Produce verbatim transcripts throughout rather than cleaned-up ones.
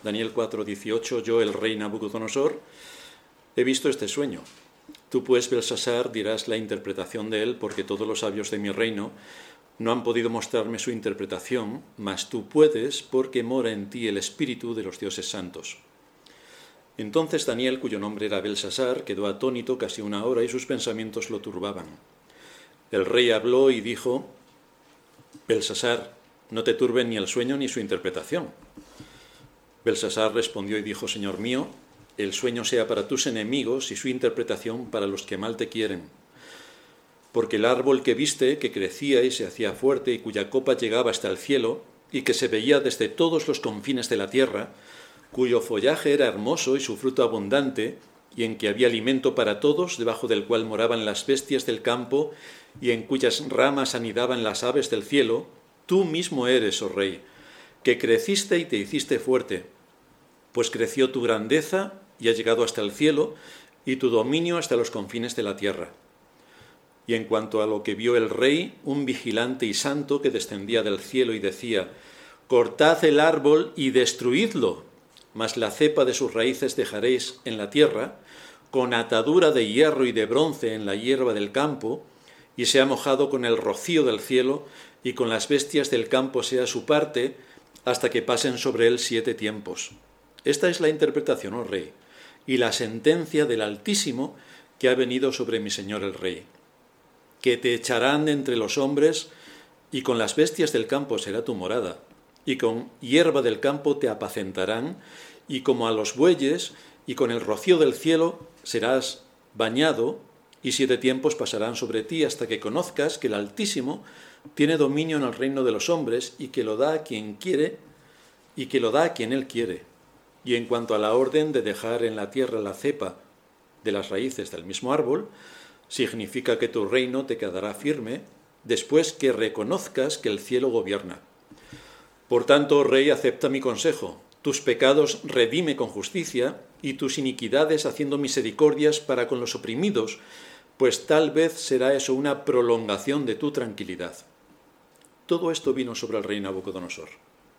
Daniel cuatro dieciocho, yo, el rey Nabucodonosor, he visto este sueño. Tú, pues, Belsasar, dirás la interpretación de él, porque todos los sabios de mi reino no han podido mostrarme su interpretación, mas tú puedes, porque mora en ti el espíritu de los dioses santos. Entonces Daniel, cuyo nombre era Belsasar, quedó atónito casi una hora y sus pensamientos lo turbaban. El rey habló y dijo: Belsasar, no te turben ni el sueño ni su interpretación. Belsasar respondió y dijo: Señor mío, el sueño sea para tus enemigos y su interpretación para los que mal te quieren. Porque el árbol que viste, que crecía y se hacía fuerte y cuya copa llegaba hasta el cielo y que se veía desde todos los confines de la tierra, cuyo follaje era hermoso y su fruto abundante, y en que había alimento para todos, debajo del cual moraban las bestias del campo y en cuyas ramas anidaban las aves del cielo, tú mismo eres, oh rey, que creciste y te hiciste fuerte, pues creció tu grandeza y ha llegado hasta el cielo, y tu dominio hasta los confines de la tierra. Y en cuanto a lo que vio el rey, un vigilante y santo que descendía del cielo y decía: cortad el árbol y destruidlo, mas la cepa de sus raíces dejaréis en la tierra, con atadura de hierro y de bronce en la hierba del campo, y sea mojado con el rocío del cielo, y con las bestias del campo sea su parte, hasta que pasen sobre él siete tiempos. Esta es la interpretación, oh rey, y la sentencia del Altísimo que ha venido sobre mi señor el rey. Que te echarán de entre los hombres, y con las bestias del campo será tu morada, y con hierba del campo te apacentarán, y como a los bueyes, y con el rocío del cielo serás bañado, y siete tiempos pasarán sobre ti hasta que conozcas que el Altísimo tiene dominio en el reino de los hombres, y que lo da a quien quiere, y que lo da a quien él quiere. Y en cuanto a la orden de dejar en la tierra la cepa de las raíces del mismo árbol, significa que tu reino te quedará firme después que reconozcas que el cielo gobierna. Por tanto, rey, acepta mi consejo. Tus pecados redime con justicia, y tus iniquidades haciendo misericordias para con los oprimidos, pues tal vez será eso una prolongación de tu tranquilidad. Todo esto vino sobre el rey Nabucodonosor.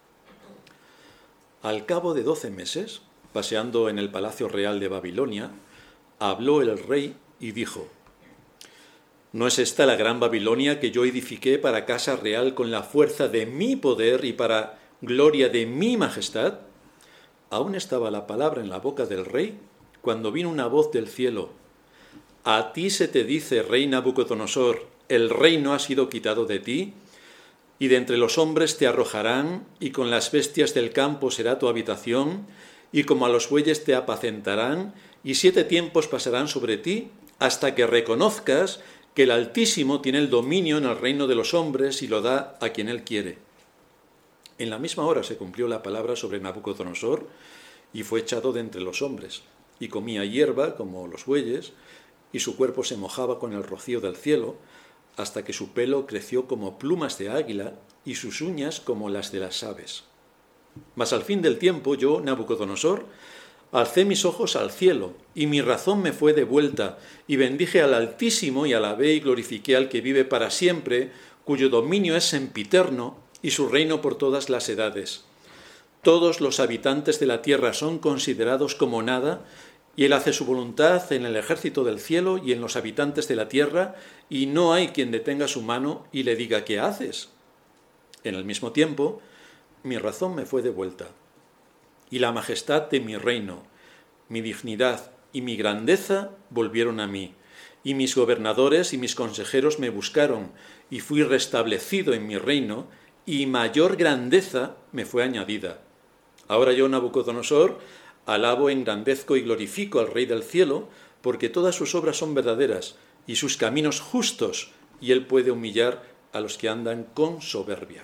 Al cabo de doce meses, paseando en el palacio real de Babilonia, habló el rey y dijo: ¿no es esta la gran Babilonia que yo edifiqué para casa real con la fuerza de mi poder y para gloria de mi majestad? Aún estaba la palabra en la boca del rey cuando vino una voz del cielo: a ti se te dice, rey Nabucodonosor, el reino ha sido quitado de ti, y de entre los hombres te arrojarán, y con las bestias del campo será tu habitación, y como a los bueyes te apacentarán, y siete tiempos pasarán sobre ti, hasta que reconozcas que el Altísimo tiene el dominio en el reino de los hombres y lo da a quien él quiere. En la misma hora se cumplió la palabra sobre Nabucodonosor, y fue echado de entre los hombres, y comía hierba como los bueyes, y su cuerpo se mojaba con el rocío del cielo, hasta que su pelo creció como plumas de águila, y sus uñas como las de las aves. Mas al fin del tiempo yo, Nabucodonosor, alcé mis ojos al cielo, y mi razón me fue devuelta, y bendije al Altísimo, y alabé y glorifiqué al que vive para siempre, cuyo dominio es sempiterno, y su reino por todas las edades. Todos los habitantes de la tierra son considerados como nada, y él hace su voluntad en el ejército del cielo y en los habitantes de la tierra, y no hay quien detenga su mano y le diga: ¿qué haces? En el mismo tiempo, mi razón me fue devuelta, y la majestad de mi reino, mi dignidad y mi grandeza volvieron a mí, y mis gobernadores y mis consejeros me buscaron, y fui restablecido en mi reino, y mayor grandeza me fue añadida. Ahora yo, Nabucodonosor, alabo, engrandezco y glorifico al Rey del cielo, porque todas sus obras son verdaderas, y sus caminos justos, y él puede humillar a los que andan con soberbia.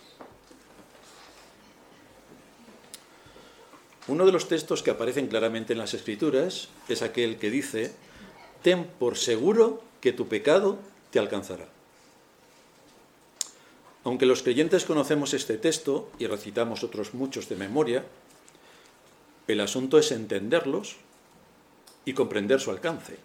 Uno de los textos que aparecen claramente en las Escrituras es aquel que dice: ten por seguro que tu pecado te alcanzará. Aunque los creyentes conocemos este texto y recitamos otros muchos de memoria, el asunto es entenderlos y comprender su alcance.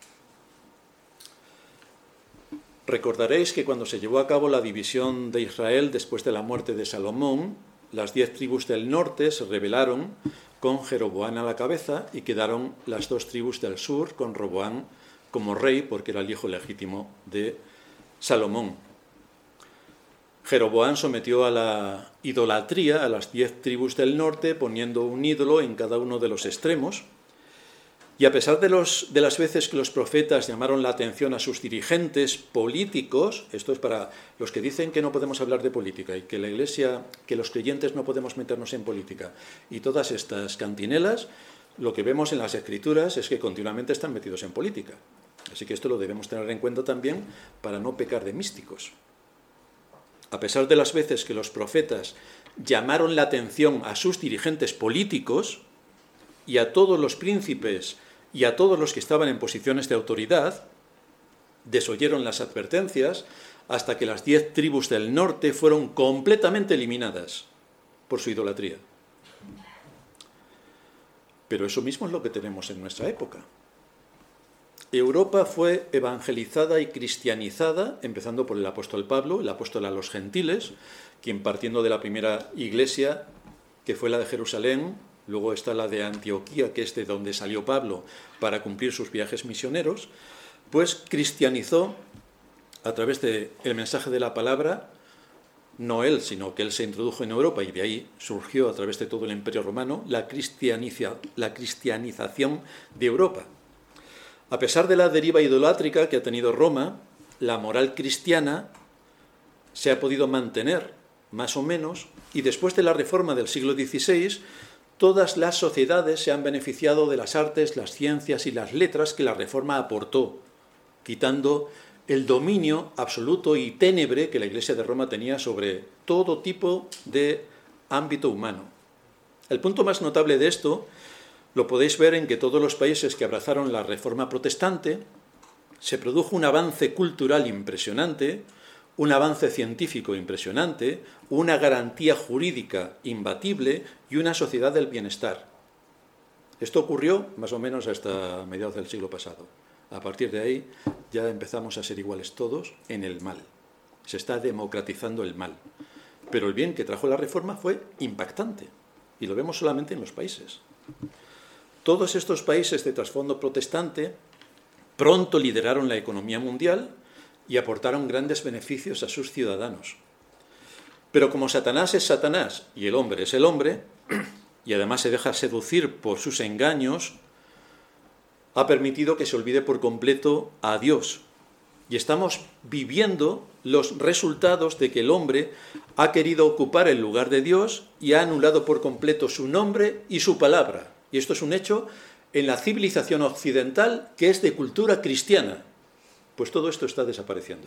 Recordaréis que cuando se llevó a cabo la división de Israel después de la muerte de Salomón, las diez tribus del norte se rebelaron con Jeroboam a la cabeza, y quedaron las dos tribus del sur con Roboam como rey, porque era el hijo legítimo de Salomón. Jeroboam sometió a la idolatría a las diez tribus del norte, poniendo un ídolo en cada uno de los extremos. Y a pesar de, los, de las veces que los profetas llamaron la atención a sus dirigentes políticos, esto es para los que dicen que no podemos hablar de política y que la Iglesia, que los creyentes no podemos meternos en política, y todas estas cantinelas, lo que vemos en las Escrituras es que continuamente están metidos en política. Así que esto lo debemos tener en cuenta también para no pecar de místicos. A pesar de las veces que los profetas llamaron la atención a sus dirigentes políticos y a todos los príncipes y a todos los que estaban en posiciones de autoridad, desoyeron las advertencias hasta que las diez tribus del norte fueron completamente eliminadas por su idolatría. Pero eso mismo es lo que tenemos en nuestra época. Europa fue evangelizada y cristianizada, empezando por el apóstol Pablo, el apóstol a los gentiles, quien partiendo de la primera iglesia, que fue la de Jerusalén, luego está la de Antioquía, que es de donde salió Pablo para cumplir sus viajes misioneros, pues cristianizó a través del mensaje de la palabra, no él, sino que él se introdujo en Europa y de ahí surgió a través de todo el Imperio Romano la, cristianiza, la cristianización de Europa. A pesar de la deriva idolátrica que ha tenido Roma, la moral cristiana se ha podido mantener, más o menos, y después de la Reforma del siglo dieciséis, todas las sociedades se han beneficiado de las artes, las ciencias y las letras que la Reforma aportó, quitando el dominio absoluto y ténebre que la Iglesia de Roma tenía sobre todo tipo de ámbito humano. El punto más notable de esto lo podéis ver en que todos los países que abrazaron la Reforma protestante se produjo un avance cultural impresionante, un avance científico impresionante, una garantía jurídica imbatible y una sociedad del bienestar. Esto ocurrió más o menos hasta mediados del siglo pasado. A partir de ahí ya empezamos a ser iguales todos en el mal. Se está democratizando el mal. Pero el bien que trajo la Reforma fue impactante y lo vemos solamente en los países. Todos estos países de trasfondo protestante pronto lideraron la economía mundial y aportaron grandes beneficios a sus ciudadanos. Pero como Satanás es Satanás y el hombre es el hombre, y además se deja seducir por sus engaños, ha permitido que se olvide por completo a Dios. Y estamos viviendo los resultados de que el hombre ha querido ocupar el lugar de Dios y ha anulado por completo su nombre y su palabra. Y esto es un hecho en la civilización occidental que es de cultura cristiana. Pues todo esto está desapareciendo.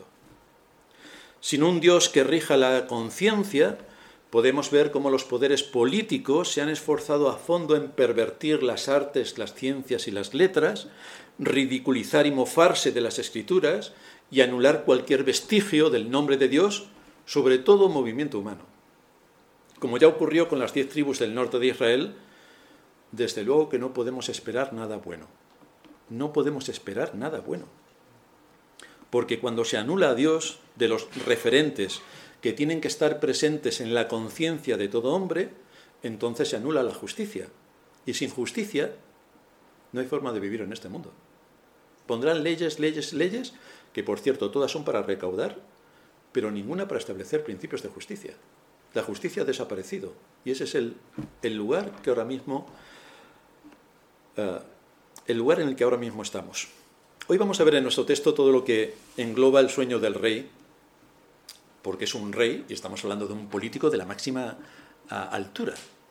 Sin un Dios que rija la conciencia, podemos ver cómo los poderes políticos se han esforzado a fondo en pervertir las artes, las ciencias y las letras, ridiculizar y mofarse de las Escrituras y anular cualquier vestigio del nombre de Dios sobre todo movimiento humano. Como ya ocurrió con las diez tribus del norte de Israel, desde luego que no podemos esperar nada bueno. No podemos esperar nada bueno. Porque cuando se anula a Dios de los referentes que tienen que estar presentes en la conciencia de todo hombre, entonces se anula la justicia. Y sin justicia no hay forma de vivir en este mundo. Pondrán leyes, leyes, leyes, que por cierto todas son para recaudar, pero ninguna para establecer principios de justicia. La justicia ha desaparecido y ese es el, el lugar que ahora mismo, uh, el lugar en el que ahora mismo estamos. Hoy vamos a ver en nuestro texto todo lo que engloba el sueño del rey, porque es un rey y estamos hablando de un político de la máxima uh, altura.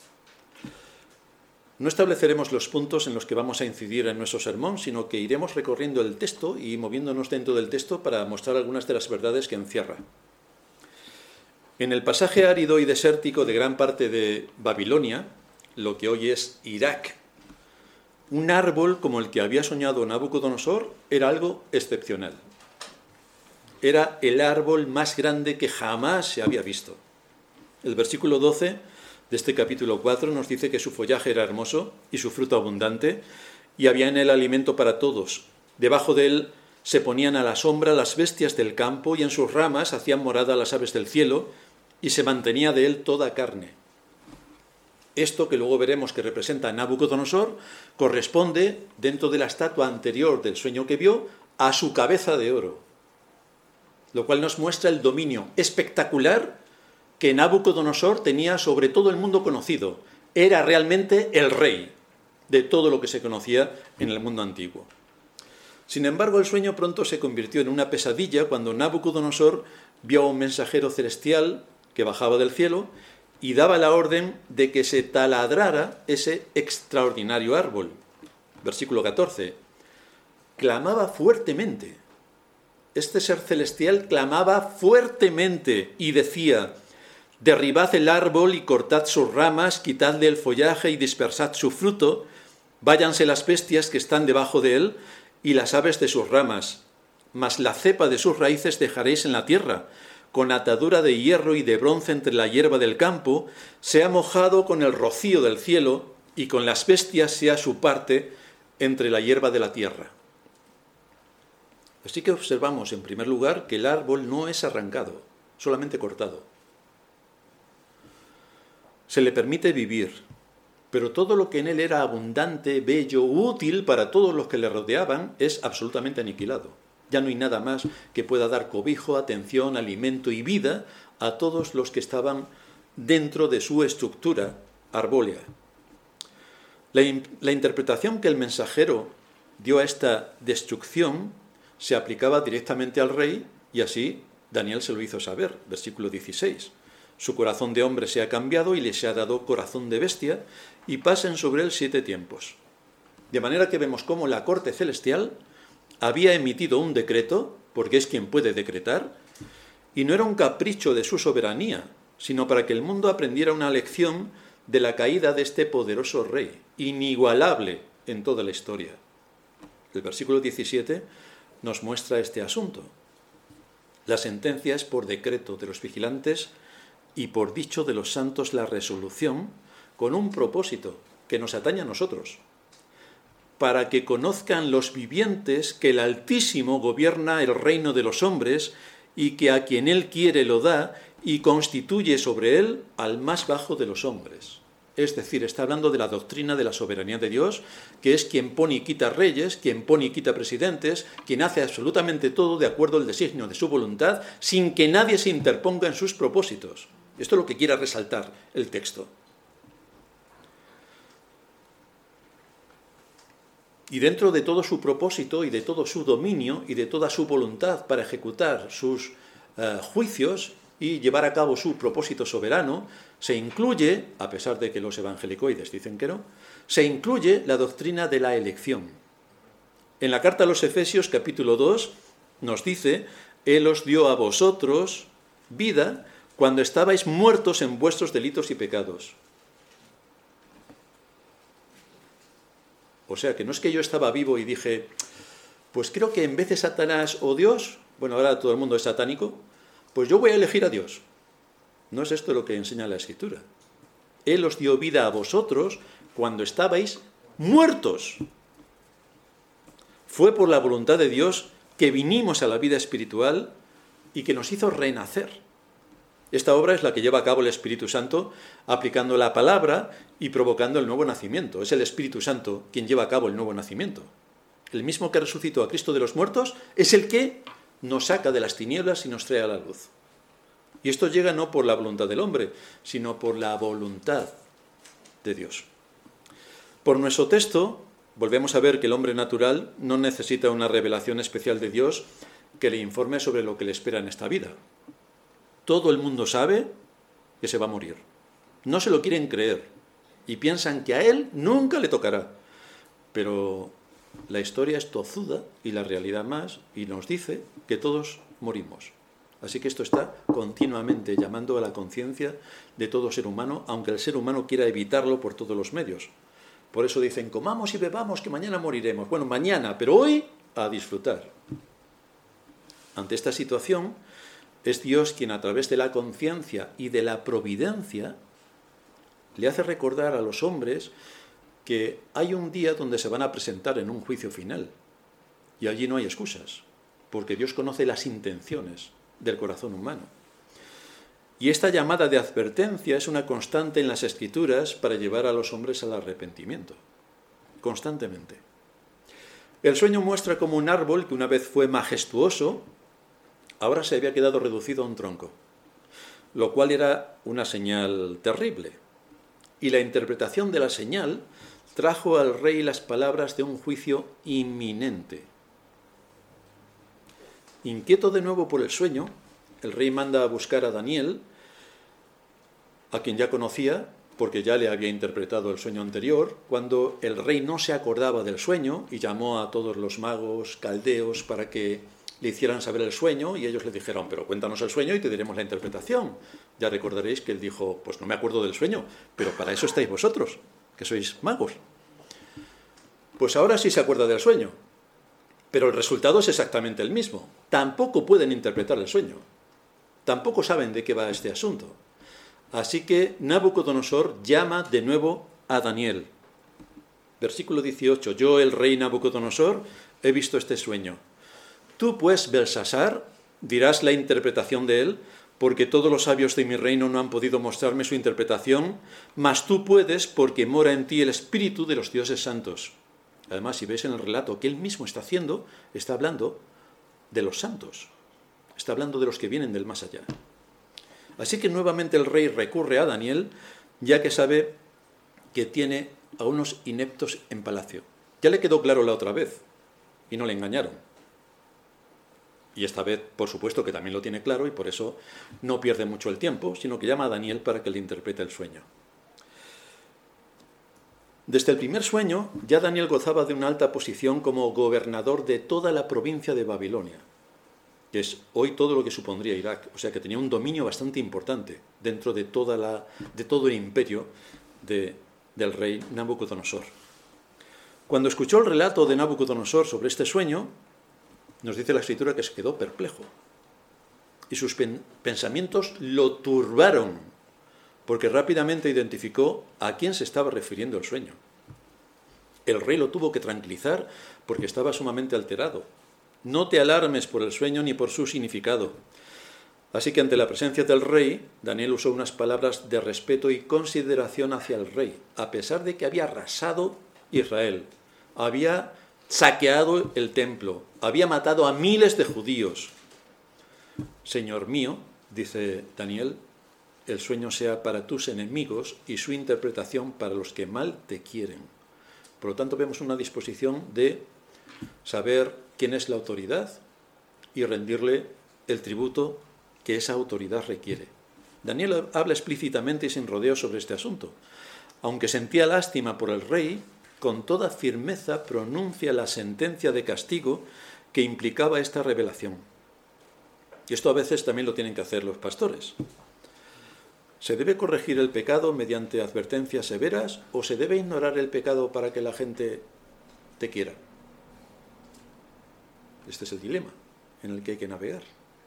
No estableceremos los puntos en los que vamos a incidir en nuestro sermón, sino que iremos recorriendo el texto y moviéndonos dentro del texto para mostrar algunas de las verdades que encierra. En el pasaje árido y desértico de gran parte de Babilonia, lo que hoy es Irak, un árbol como el que había soñado Nabucodonosor era algo excepcional. Era el árbol más grande que jamás se había visto. El versículo doce de este capítulo cuatro nos dice que su follaje era hermoso y su fruto abundante, y había en él alimento para todos. Debajo de él se ponían a la sombra las bestias del campo, y en sus ramas hacían morada las aves del cielo, y se mantenía de él toda carne. Esto, que luego veremos que representa a Nabucodonosor, corresponde, dentro de la estatua anterior del sueño que vio, a su cabeza de oro, lo cual nos muestra el dominio espectacular que Nabucodonosor tenía sobre todo el mundo conocido. Era realmente el rey de todo lo que se conocía en el mundo antiguo. Sin embargo, el sueño pronto se convirtió en una pesadilla cuando Nabucodonosor vio a un mensajero celestial que bajaba del cielo y daba la orden de que se taladrara ese extraordinario árbol. Versículo catorce. Clamaba fuertemente. Este ser celestial clamaba fuertemente y decía: derribad el árbol y cortad sus ramas, quitadle el follaje y dispersad su fruto, váyanse las bestias que están debajo de él y las aves de sus ramas, mas la cepa de sus raíces dejaréis en la tierra, con atadura de hierro y de bronce entre la hierba del campo, sea mojado con el rocío del cielo, y con las bestias sea su parte entre la hierba de la tierra. Así que observamos, en primer lugar, que el árbol no es arrancado, solamente cortado. Se le permite vivir, pero todo lo que en él era abundante, bello, útil para todos los que le rodeaban, es absolutamente aniquilado. Ya no hay nada más que pueda dar cobijo, atención, alimento y vida a todos los que estaban dentro de su estructura arbólea. La, la interpretación que el mensajero dio a esta destrucción se aplicaba directamente al rey, y así Daniel se lo hizo saber. Versículo dieciséis. Su corazón de hombre se ha cambiado y le se ha dado corazón de bestia, y pasen sobre él siete tiempos. De manera que vemos cómo la corte celestial había emitido un decreto, porque es quien puede decretar, y no era un capricho de su soberanía, sino para que el mundo aprendiera una lección de la caída de este poderoso rey, inigualable en toda la historia. El versículo diecisiete nos muestra este asunto. La sentencia es por decreto de los vigilantes y por dicho de los santos la resolución, con un propósito que nos atañe a nosotros, para que conozcan los vivientes que el Altísimo gobierna el reino de los hombres y que a quien él quiere lo da y constituye sobre él al más bajo de los hombres. Es decir, está hablando de la doctrina de la soberanía de Dios, que es quien pone y quita reyes, quien pone y quita presidentes, quien hace absolutamente todo de acuerdo al designio de su voluntad, sin que nadie se interponga en sus propósitos. Esto es lo que quiere resaltar el texto. Y dentro de todo su propósito y de todo su dominio y de toda su voluntad para ejecutar sus uh, juicios y llevar a cabo su propósito soberano, se incluye, a pesar de que los evangelicoides dicen que no, se incluye la doctrina de la elección. En la carta a los Efesios, capítulo dos, nos dice: Él os dio a vosotros vida cuando estabais muertos en vuestros delitos y pecados. O sea, que no es que yo estaba vivo y dije, pues creo que en vez de Satanás o Dios, bueno, ahora todo el mundo es satánico, pues yo voy a elegir a Dios. No es esto lo que enseña la Escritura. Él os dio vida a vosotros cuando estabais muertos. Fue por la voluntad de Dios que vinimos a la vida espiritual y que nos hizo renacer. Esta obra es la que lleva a cabo el Espíritu Santo, aplicando la palabra y provocando el nuevo nacimiento. Es el Espíritu Santo quien lleva a cabo el nuevo nacimiento. El mismo que resucitó a Cristo de los muertos es el que nos saca de las tinieblas y nos trae a la luz. Y esto llega no por la voluntad del hombre, sino por la voluntad de Dios. Por nuestro texto, volvemos a ver que el hombre natural no necesita una revelación especial de Dios que le informe sobre lo que le espera en esta vida. Todo el mundo sabe que se va a morir. No se lo quieren creer y piensan que a él nunca le tocará. Pero la historia es tozuda y la realidad más, y nos dice que todos morimos. Así que esto está continuamente llamando a la conciencia de todo ser humano, aunque el ser humano quiera evitarlo por todos los medios. Por eso dicen, comamos y bebamos, que mañana moriremos. Bueno, mañana, pero hoy a disfrutar. Ante esta situación, es Dios quien, a través de la conciencia y de la providencia, le hace recordar a los hombres que hay un día donde se van a presentar en un juicio final. Y allí no hay excusas, porque Dios conoce las intenciones del corazón humano. Y esta llamada de advertencia es una constante en las Escrituras para llevar a los hombres al arrepentimiento. Constantemente. El sueño muestra como un árbol que una vez fue majestuoso, ahora se había quedado reducido a un tronco, lo cual era una señal terrible. Y la interpretación de la señal trajo al rey las palabras de un juicio inminente. Inquieto de nuevo por el sueño, el rey manda a buscar a Daniel, a quien ya conocía, porque ya le había interpretado el sueño anterior, cuando el rey no se acordaba del sueño y llamó a todos los magos caldeos para que le hicieran saber el sueño, y ellos le dijeron, pero cuéntanos el sueño y te diremos la interpretación. Ya recordaréis que él dijo, pues no me acuerdo del sueño, pero para eso estáis vosotros, que sois magos. Pues ahora sí se acuerda del sueño, pero el resultado es exactamente el mismo. Tampoco pueden interpretar el sueño, tampoco saben de qué va este asunto. Así que Nabucodonosor llama de nuevo a Daniel. Versículo dieciocho, yo, el rey Nabucodonosor, he visto este sueño. Tú, pues, Belsasar, dirás la interpretación de él, porque todos los sabios de mi reino no han podido mostrarme su interpretación, mas tú puedes, porque mora en ti el espíritu de los dioses santos. Además, si ves en el relato que él mismo está haciendo, está hablando de los santos. Está hablando de los que vienen del más allá. Así que nuevamente el rey recurre a Daniel, ya que sabe que tiene a unos ineptos en palacio. Ya le quedó claro la otra vez, y no le engañaron. Y esta vez, por supuesto, que también lo tiene claro, y por eso no pierde mucho el tiempo, sino que llama a Daniel para que le interprete el sueño. Desde el primer sueño, ya Daniel gozaba de una alta posición como gobernador de toda la provincia de Babilonia, que es hoy todo lo que supondría Irak. O sea que tenía un dominio bastante importante dentro de, toda la, de todo el imperio de, del rey Nabucodonosor. Cuando escuchó el relato de Nabucodonosor sobre este sueño, nos dice la Escritura que se quedó perplejo. Y sus pen, pensamientos lo turbaron, porque rápidamente identificó a quién se estaba refiriendo el sueño. El rey lo tuvo que tranquilizar porque estaba sumamente alterado. No te alarmes por el sueño ni por su significado. Así que ante la presencia del rey, Daniel usó unas palabras de respeto y consideración hacia el rey, a pesar de que había arrasado Israel, había saqueado el templo, había matado a miles de judíos. Señor mío, dice Daniel, el sueño sea para tus enemigos y su interpretación para los que mal te quieren. Por lo tanto, vemos una disposición de saber quién es la autoridad y rendirle el tributo que esa autoridad requiere. Daniel habla explícitamente y sin rodeos sobre este asunto. Aunque sentía lástima por el rey, con toda firmeza pronuncia la sentencia de castigo que implicaba esta revelación. Y esto a veces también lo tienen que hacer los pastores. ¿Se debe corregir el pecado mediante advertencias severas o se debe ignorar el pecado para que la gente te quiera? Este es el dilema en el que hay que navegar.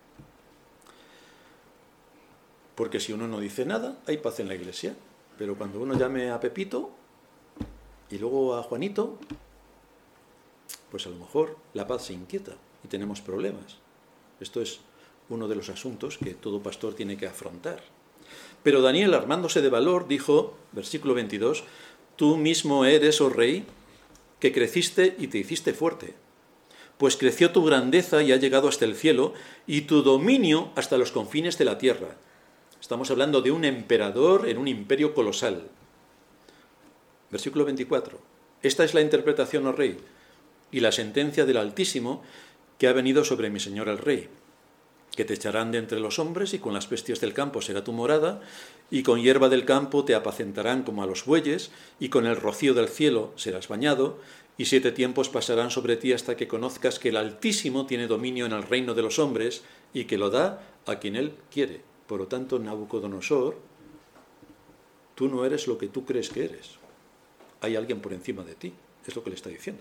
Porque si uno no dice nada, hay paz en la iglesia. Pero cuando uno llame a Pepito y luego a Juanito, pues a lo mejor la paz se inquieta y tenemos problemas. Esto es uno de los asuntos que todo pastor tiene que afrontar. Pero Daniel, armándose de valor, dijo, versículo veintidós, tú mismo eres, oh rey, que creciste y te hiciste fuerte, pues creció tu grandeza y ha llegado hasta el cielo, y tu dominio hasta los confines de la tierra. Estamos hablando de un emperador en un imperio colosal. Versículo veinticuatro. Esta es la interpretación, oh rey, y la sentencia del Altísimo que ha venido sobre mi señor el rey, que te echarán de entre los hombres, y con las bestias del campo será tu morada, y con hierba del campo te apacentarán como a los bueyes, y con el rocío del cielo serás bañado, y siete tiempos pasarán sobre ti hasta que conozcas que el Altísimo tiene dominio en el reino de los hombres, y que lo da a quien él quiere. Por lo tanto, Nabucodonosor, tú no eres lo que tú crees que eres. Hay alguien por encima de ti, es lo que le está diciendo.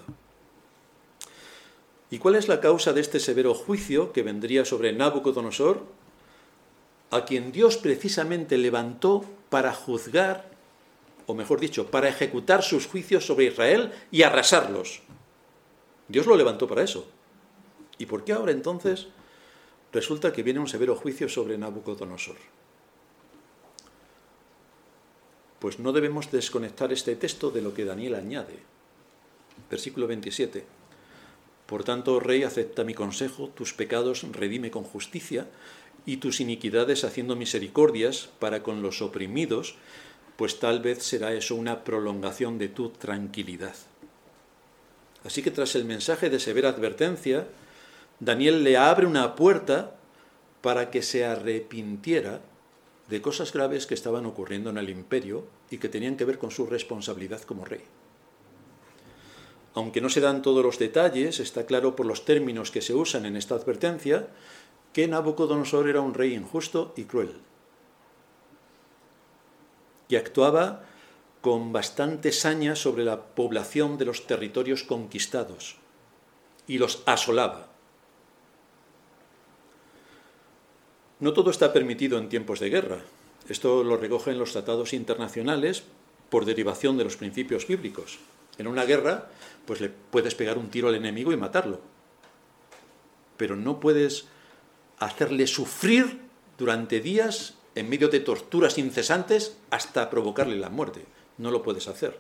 ¿Y cuál es la causa de este severo juicio que vendría sobre Nabucodonosor, a quien Dios precisamente levantó para juzgar, o mejor dicho, para ejecutar sus juicios sobre Israel y arrasarlos? Dios lo levantó para eso. ¿Y por qué ahora entonces resulta que viene un severo juicio sobre Nabucodonosor? Pues no debemos desconectar este texto de lo que Daniel añade. Versículo veintisiete. Por tanto, rey, acepta mi consejo, tus pecados redime con justicia, y tus iniquidades haciendo misericordias para con los oprimidos, pues tal vez será eso una prolongación de tu tranquilidad. Así que tras el mensaje de severa advertencia, Daniel le abre una puerta para que se arrepintiera de cosas graves que estaban ocurriendo en el imperio y que tenían que ver con su responsabilidad como rey. Aunque no se dan todos los detalles, está claro por los términos que se usan en esta advertencia que Nabucodonosor era un rey injusto y cruel, y actuaba con bastante saña sobre la población de los territorios conquistados y los asolaba. No todo está permitido en tiempos de guerra. Esto lo recogen los tratados internacionales por derivación de los principios bíblicos. En una guerra, pues le puedes pegar un tiro al enemigo y matarlo, pero no puedes hacerle sufrir durante días en medio de torturas incesantes hasta provocarle la muerte. No lo puedes hacer.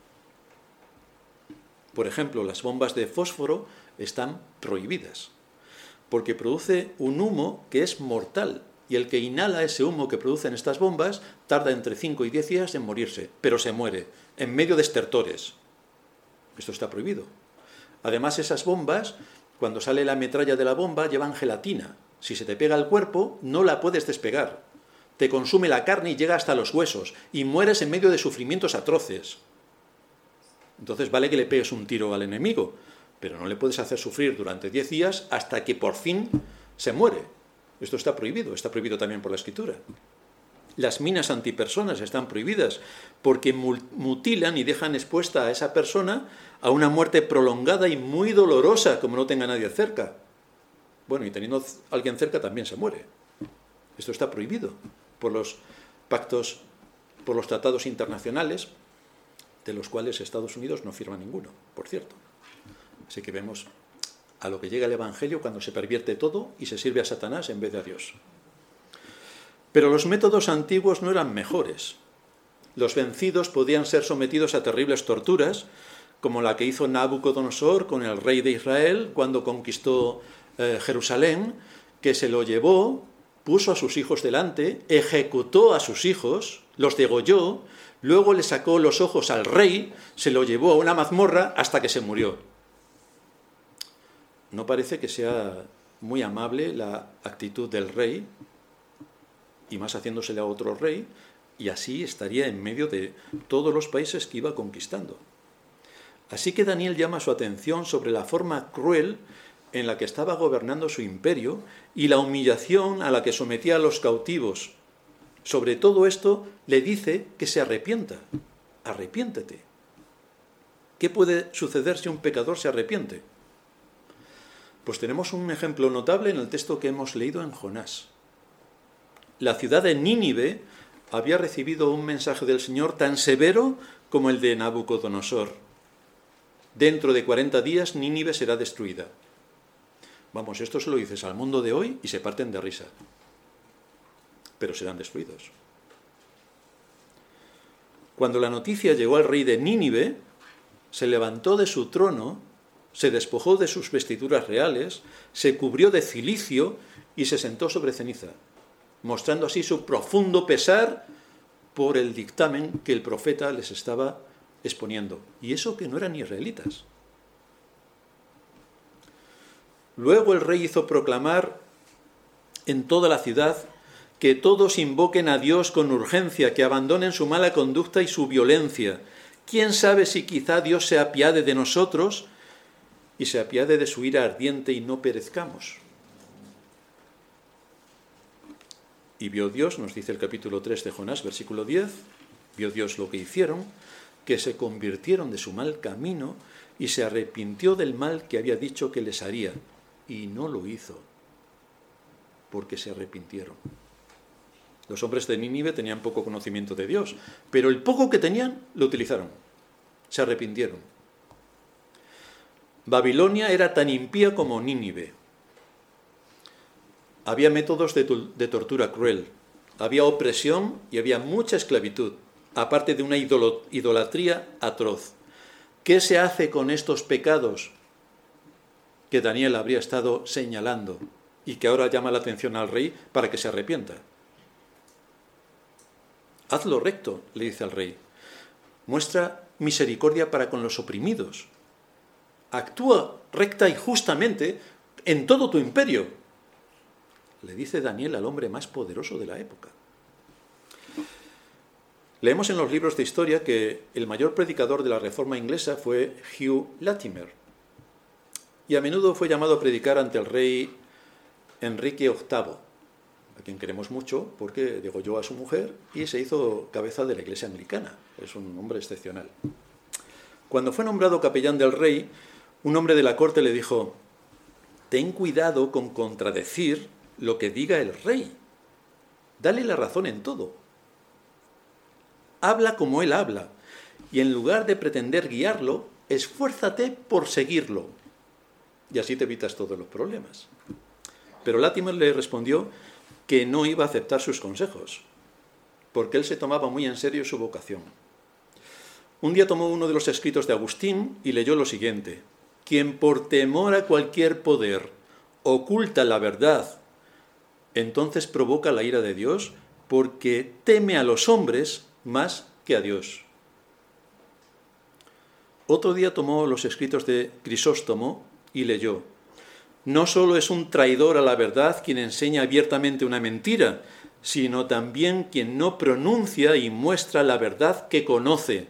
Por ejemplo, las bombas de fósforo están prohibidas porque produce un humo que es mortal, y el que inhala ese humo que producen estas bombas tarda entre cinco y diez días en morirse, pero se muere en medio de estertores. Esto está prohibido. Además, esas bombas, cuando sale la metralla de la bomba, llevan gelatina. Si se te pega al cuerpo, no la puedes despegar. Te consume la carne y llega hasta los huesos, y mueres en medio de sufrimientos atroces. Entonces vale que le pegues un tiro al enemigo, pero no le puedes hacer sufrir durante diez días hasta que por fin se muere. Esto está prohibido, está prohibido también por la Escritura. Las minas antipersonas están prohibidas porque mutilan y dejan expuesta a esa persona a una muerte prolongada y muy dolorosa, como no tenga nadie cerca. Bueno, y teniendo a alguien cerca también se muere. Esto está prohibido por los pactos, por los tratados internacionales, de los cuales Estados Unidos no firma ninguno, por cierto. Así que vemos a lo que llega el Evangelio cuando se pervierte todo y se sirve a Satanás en vez de a Dios. Pero los métodos antiguos no eran mejores. Los vencidos podían ser sometidos a terribles torturas, como la que hizo Nabucodonosor con el rey de Israel cuando conquistó eh, Jerusalén, que se lo llevó, puso a sus hijos delante, ejecutó a sus hijos, los degolló, luego le sacó los ojos al rey, se lo llevó a una mazmorra hasta que se murió. No parece que sea muy amable la actitud del rey, y más haciéndosele a otro rey, y así estaría en medio de todos los países que iba conquistando. Así que Daniel llama su atención sobre la forma cruel en la que estaba gobernando su imperio y la humillación a la que sometía a los cautivos. Sobre todo esto le dice que se arrepienta. Arrepiéntete. ¿Qué puede suceder si un pecador se arrepiente? Pues tenemos un ejemplo notable en el texto que hemos leído en Jonás. La ciudad de Nínive había recibido un mensaje del Señor tan severo como el de Nabucodonosor. Dentro de cuarenta días Nínive será destruida. Vamos, esto se lo dices al mundo de hoy y se parten de risa. Pero serán destruidos. Cuando la noticia llegó al rey de Nínive, se levantó de su trono, se despojó de sus vestiduras reales, se cubrió de cilicio y se sentó sobre ceniza, mostrando así su profundo pesar por el dictamen que el profeta les estaba exponiendo. Y eso que no eran israelitas. Luego el rey hizo proclamar en toda la ciudad que todos invoquen a Dios con urgencia, que abandonen su mala conducta y su violencia. ¿Quién sabe si quizá Dios se apiade de nosotros y se apiade de su ira ardiente y no perezcamos? Y vio Dios, nos dice el capítulo tres de Jonás, versículo diez, vio Dios lo que hicieron, que se convirtieron de su mal camino y se arrepintió del mal que había dicho que les haría. Y no lo hizo, porque se arrepintieron. Los hombres de Nínive tenían poco conocimiento de Dios, pero el poco que tenían lo utilizaron. Se arrepintieron. Babilonia era tan impía como Nínive. Había métodos de, de tortura cruel, había opresión y había mucha esclavitud. aparte de una idolatría atroz. ¿Qué se hace con estos pecados que Daniel habría estado señalando y que ahora llama la atención al rey para que se arrepienta? Haz lo recto, le dice al rey. Muestra misericordia para con los oprimidos. Actúa recta y justamente en todo tu imperio, le dice Daniel al hombre más poderoso de la época. Leemos en los libros de historia que el mayor predicador de la Reforma inglesa fue Hugh Latimer, y a menudo fue llamado a predicar ante el rey Enrique octavo, a quien queremos mucho porque degolló a su mujer y se hizo cabeza de la Iglesia anglicana. Es un hombre excepcional. Cuando fue nombrado capellán del rey, un hombre de la corte le dijo: ten cuidado con contradecir lo que diga el rey. Dale la razón en todo. Habla como él habla, y en lugar de pretender guiarlo, esfuérzate por seguirlo. Y así te evitas todos los problemas. Pero Latimer le respondió que no iba a aceptar sus consejos, porque él se tomaba muy en serio su vocación. Un día tomó uno de los escritos de Agustín y leyó lo siguiente: quien por temor a cualquier poder oculta la verdad, entonces provoca la ira de Dios, porque teme a los hombres más que a Dios. Otro día tomó los escritos de Crisóstomo y leyó: no solo es un traidor a la verdad quien enseña abiertamente una mentira, sino también quien no pronuncia y muestra la verdad que conoce.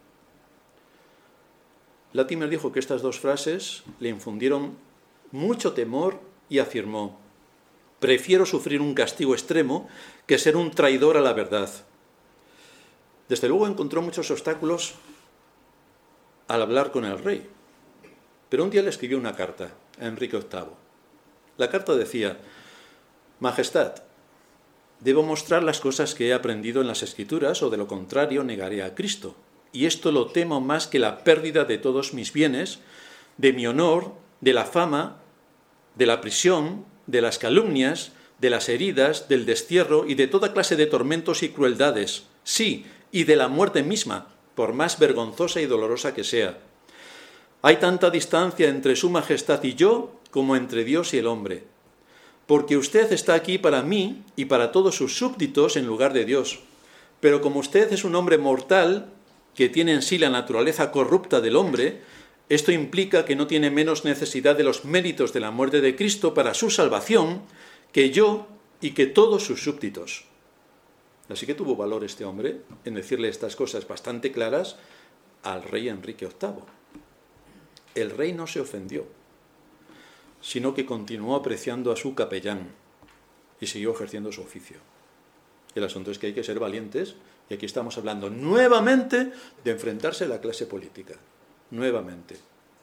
Latimer dijo que estas dos frases le infundieron mucho temor y afirmó: prefiero sufrir un castigo extremo que ser un traidor a la verdad. Desde luego encontró muchos obstáculos al hablar con el rey, pero un día le escribió una carta a Enrique octavo. La carta decía: Majestad, debo mostrar las cosas que he aprendido en las Escrituras, o de lo contrario negaré a Cristo, y esto lo temo más que la pérdida de todos mis bienes, de mi honor, de la fama, de la prisión, de las calumnias, de las heridas, del destierro y de toda clase de tormentos y crueldades, sí, y de la muerte misma, por más vergonzosa y dolorosa que sea. Hay tanta distancia entre su majestad y yo como entre Dios y el hombre, porque usted está aquí para mí y para todos sus súbditos en lugar de Dios. Pero como usted es un hombre mortal, que tiene en sí la naturaleza corrupta del hombre, esto implica que no tiene menos necesidad de los méritos de la muerte de Cristo para su salvación que yo y que todos sus súbditos. Así que tuvo valor este hombre en decirle estas cosas bastante claras al rey Enrique octavo. El rey no se ofendió, sino que continuó apreciando a su capellán y siguió ejerciendo su oficio. El asunto es que hay que ser valientes, y aquí estamos hablando nuevamente de enfrentarse a la clase política. Nuevamente.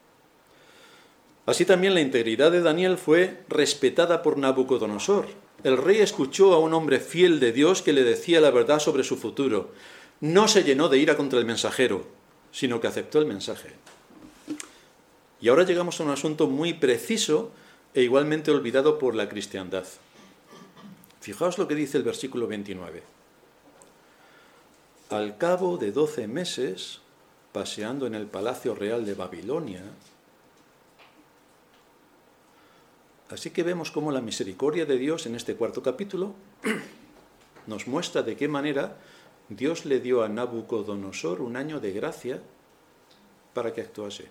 Así también la integridad de Daniel fue respetada por Nabucodonosor. El rey escuchó a un hombre fiel de Dios que le decía la verdad sobre su futuro. No se llenó de ira contra el mensajero, sino que aceptó el mensaje. Y ahora llegamos a un asunto muy preciso e igualmente olvidado por la cristiandad. Fijaos lo que dice el versículo veintinueve. Al cabo de doce meses, paseando en el palacio real de Babilonia. Así que vemos cómo la misericordia de Dios en este cuarto capítulo nos muestra de qué manera Dios le dio a Nabucodonosor un año de gracia para que actuase.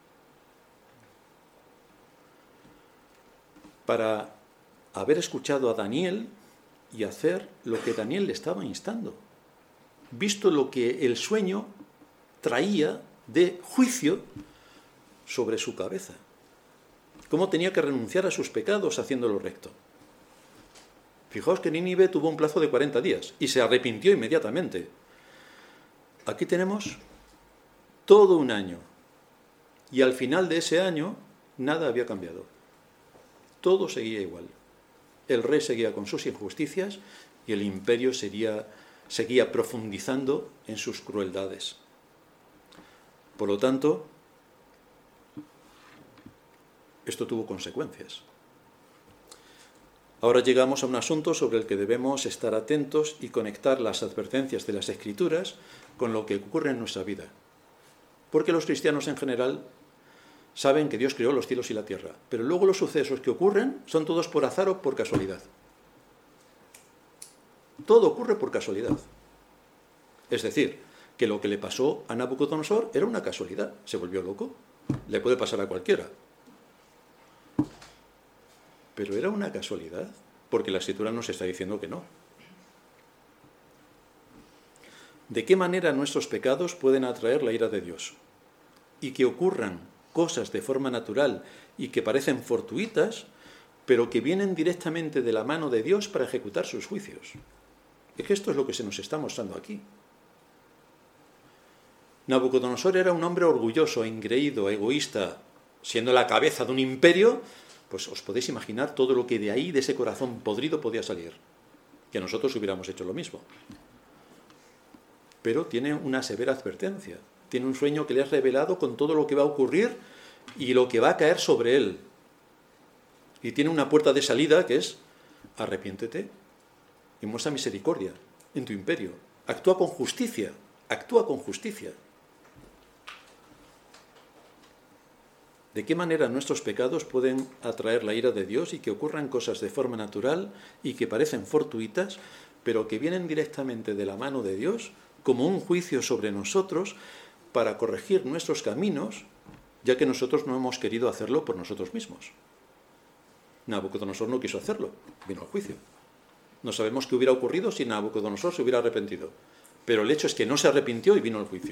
Para haber escuchado a Daniel y hacer lo que Daniel le estaba instando, visto lo que el sueño traía de juicio sobre su cabeza, cómo tenía que renunciar a sus pecados haciendo lo recto. Fijaos que Nínive tuvo un plazo de cuarenta días y se arrepintió inmediatamente. Aquí tenemos todo un año, y al final de ese año nada había cambiado. Todo seguía igual. El rey seguía con sus injusticias y el imperio seguía, seguía profundizando en sus crueldades. Por lo tanto, esto tuvo consecuencias. Ahora llegamos a un asunto sobre el que debemos estar atentos y conectar las advertencias de las Escrituras con lo que ocurre en nuestra vida. Porque los cristianos en general saben que Dios creó los cielos y la tierra, pero luego los sucesos que ocurren son todos por azar o por casualidad. Todo ocurre por casualidad. Es decir, que lo que le pasó a Nabucodonosor era una casualidad. Se volvió loco. Le puede pasar a cualquiera. Pero era una casualidad, porque la Escritura nos está diciendo que no. ¿De qué manera nuestros pecados pueden atraer la ira de Dios? Y que ocurran cosas de forma natural y que parecen fortuitas, pero que vienen directamente de la mano de Dios para ejecutar sus juicios. Es que esto es lo que se nos está mostrando aquí. Nabucodonosor era un hombre orgulloso, engreído, egoísta, siendo la cabeza de un imperio. Pues os podéis imaginar todo lo que de ahí, de ese corazón podrido, podía salir. Que nosotros hubiéramos hecho lo mismo. Pero tiene una severa advertencia. Tiene un sueño que le es revelado con todo lo que va a ocurrir y lo que va a caer sobre él. Y tiene una puerta de salida que es: arrepiéntete y muestra misericordia en tu imperio. Actúa con justicia. Actúa con justicia. ¿De qué manera nuestros pecados pueden atraer la ira de Dios y que ocurran cosas de forma natural y que parecen fortuitas, pero que vienen directamente de la mano de Dios como un juicio sobre nosotros para corregir nuestros caminos, ya que nosotros no hemos querido hacerlo por nosotros mismos? Nabucodonosor no quiso hacerlo, vino el juicio. No sabemos qué hubiera ocurrido si Nabucodonosor se hubiera arrepentido, pero el hecho es que no se arrepintió y vino el juicio.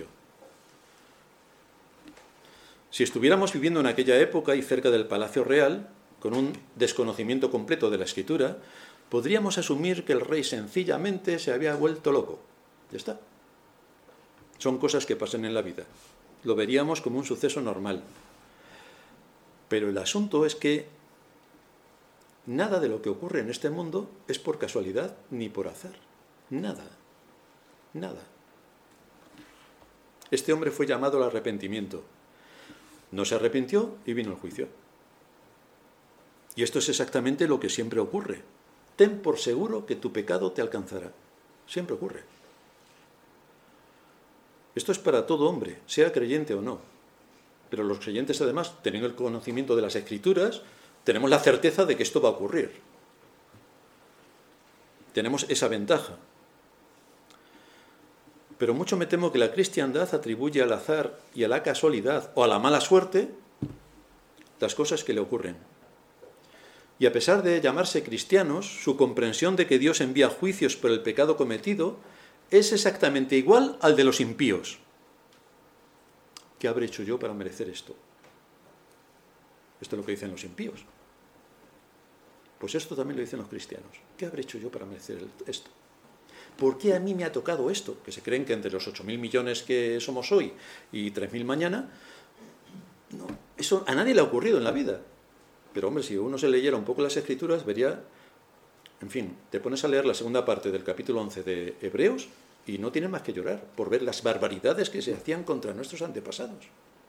Si estuviéramos viviendo en aquella época y cerca del Palacio Real, con un desconocimiento completo de la Escritura, podríamos asumir que el rey sencillamente se había vuelto loco. Ya está. Son cosas que pasan en la vida. Lo veríamos como un suceso normal. Pero el asunto es que nada de lo que ocurre en este mundo es por casualidad ni por azar. Nada. Nada. Este hombre fue llamado al arrepentimiento. No se arrepintió y vino el juicio. Y esto es exactamente lo que siempre ocurre. Ten por seguro que tu pecado te alcanzará. Siempre ocurre. Esto es para todo hombre, sea creyente o no. Pero los creyentes, además, teniendo el conocimiento de las Escrituras, tenemos la certeza de que esto va a ocurrir. Tenemos esa ventaja. Pero mucho me temo que la cristiandad atribuye al azar y a la casualidad o a la mala suerte las cosas que le ocurren. Y a pesar de llamarse cristianos, su comprensión de que Dios envía juicios por el pecado cometido es exactamente igual al de los impíos. ¿Qué habré hecho yo para merecer esto? Esto es lo que dicen los impíos. Pues esto también lo dicen los cristianos. ¿Qué habré hecho yo para merecer esto? ¿Por qué a mí me ha tocado esto? Que se creen que entre los ocho mil millones que somos hoy y tres mil mañana, no, eso a nadie le ha ocurrido en la vida. Pero hombre, si uno se leyera un poco las Escrituras, vería, en fin, te pones a leer la segunda parte del capítulo once de Hebreos y no tienes más que llorar por ver las barbaridades que se hacían contra nuestros antepasados.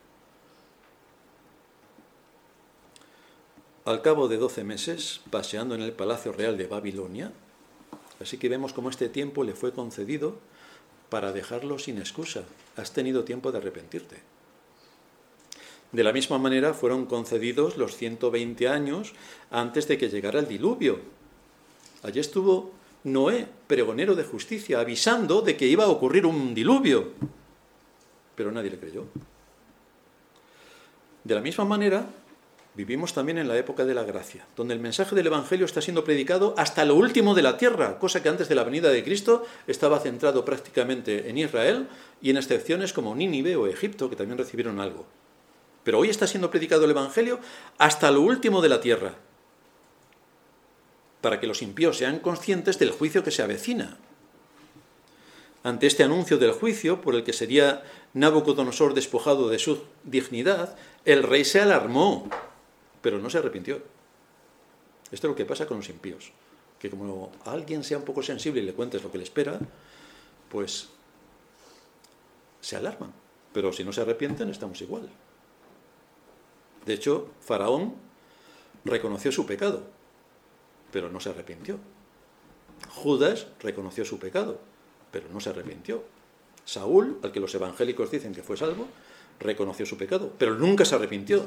Al cabo de doce meses, paseando en el Palacio Real de Babilonia, así que vemos cómo este tiempo le fue concedido para dejarlo sin excusa. Has tenido tiempo de arrepentirte. De la misma manera fueron concedidos los ciento veinte años antes de que llegara el diluvio. Allí estuvo Noé, pregonero de justicia, avisando de que iba a ocurrir un diluvio. Pero nadie le creyó. De la misma manera, vivimos también en la época de la gracia, donde el mensaje del Evangelio está siendo predicado hasta lo último de la tierra, cosa que antes de la venida de Cristo estaba centrado prácticamente en Israel y en excepciones como Nínive o Egipto, que también recibieron algo. Pero hoy está siendo predicado el Evangelio hasta lo último de la tierra, para que los impíos sean conscientes del juicio que se avecina. Ante este anuncio del juicio, por el que sería Nabucodonosor despojado de su dignidad, el rey se alarmó, pero no se arrepintió. Esto es lo que pasa con los impíos, que como alguien sea un poco sensible y le cuentes lo que le espera, pues se alarman. Pero si no se arrepienten, estamos igual. De hecho, Faraón reconoció su pecado pero no se arrepintió. Judas reconoció su pecado, pero no se arrepintió. Saúl, al que los evangélicos dicen que fue salvo, reconoció su pecado, pero nunca se arrepintió.